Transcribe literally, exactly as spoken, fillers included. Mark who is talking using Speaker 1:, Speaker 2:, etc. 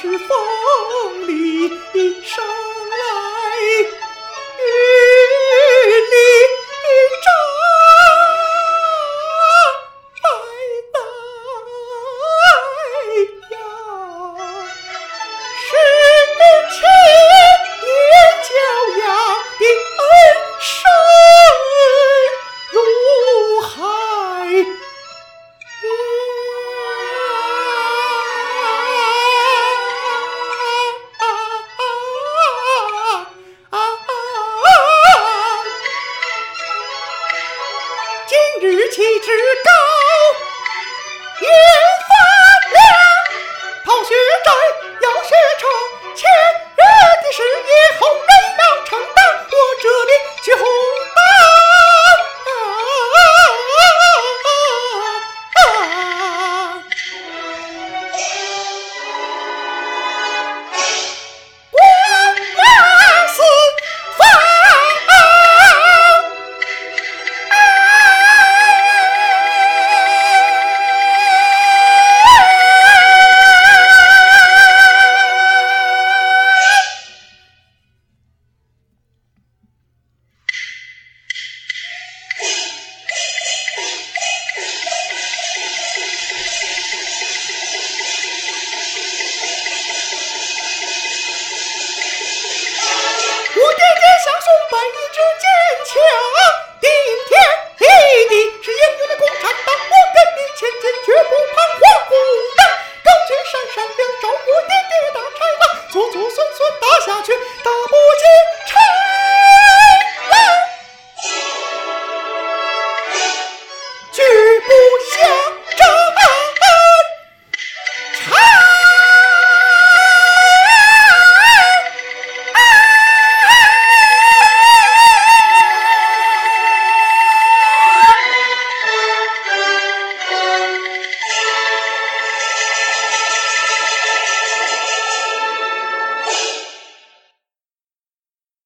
Speaker 1: 是风里捎来雨里沾白带呀，是千年教养的恩深如海今日气质高，言发亮，跑学寨要学成，前人的事业后人要承担，我这里去红担。我爹爹像松柏一支坚强。